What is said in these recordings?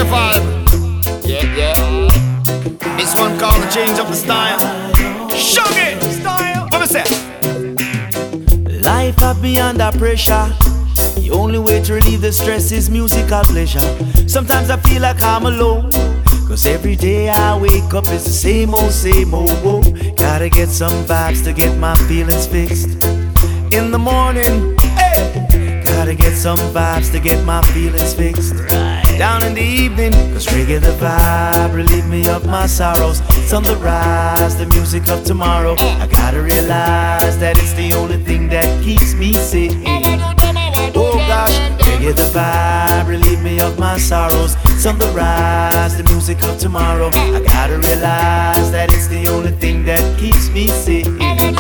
vibe. Yeah, yeah. This one called the change of the style. Shuggy style. What me say? Life have me under pressure. The only way to relieve the stress is musical pleasure. Sometimes I feel like I'm alone, cause every day I wake up it's the same old, whoa. Gotta get some vibes to get my feelings fixed. In the morning, hey, gotta get some vibes to get my feelings fixed. Down in the evening, cause reggae the vibe relieve me of my sorrows. It's on the rise, the music of tomorrow. I gotta realize that it's the only thing that keeps me sane. Oh gosh, reggae the vibe relieve me of my sorrows. It's on the rise, the music of tomorrow. I gotta realize that it's the only thing that keeps me sane.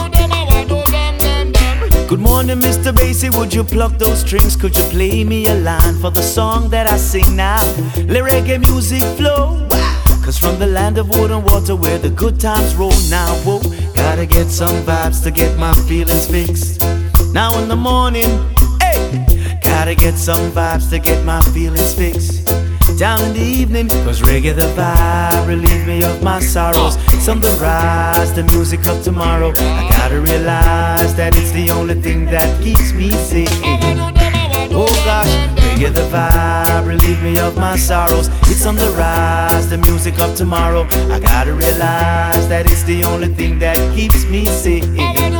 Good morning, Mr. Bassy, would you pluck those strings? Could you play me a line for the song that I sing now? Let reggae music flow, cause from the land of wood and water where the good times roll now, whoa. Gotta get some vibes to get my feelings fixed. Now in the morning, hey, gotta get some vibes to get my feelings fixed. Down in the evening, cause reggae the vibe relieve me of my sorrows. It's on the rise, the music of tomorrow. I gotta realize that it's the only thing that keeps me sane. Oh gosh, reggae the vibe relieve me of my sorrows. It's on the rise, the music of tomorrow. I gotta realize that it's the only thing that keeps me sane.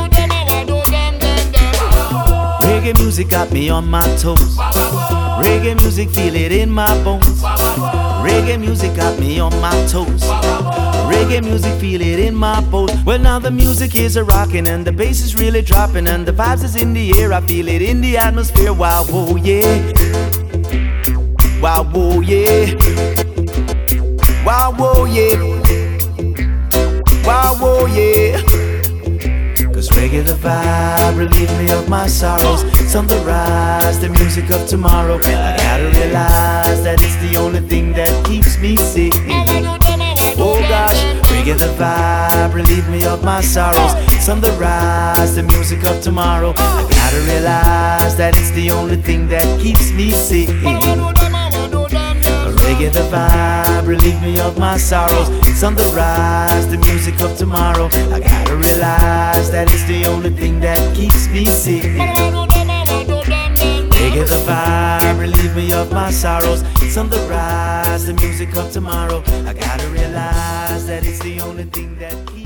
Reggae music got me on my toes. Reggae music, feel it in my bones. Reggae music got me on my toes. Reggae music, feel it in my bones. Well, now the music is a rockin' and the bass is really dropping and the vibes is in the air. I feel it in the atmosphere. Wow, whoa, yeah. Wow, whoa, yeah. Wow, whoa, yeah. Wow, whoa, yeah. Cause reggae the vibe relieve me of my sorrows. It's on the rise, the music of tomorrow. I gotta realize that it's the only thing that keeps me sane. Oh gosh, reggae the vibe relieve me of my sorrows. It's on the rise, the music of tomorrow. I gotta realize that it's the only thing that keeps me sane. Reggae the vibe relieve me of my sorrows. It's on the rise, the music of tomorrow. I gotta realize that it's the only thing that keeps me sane. Reggae the vibe relieve me of my sorrows. It's on the rise, the music of tomorrow. I gotta realize that it's the only thing that keeps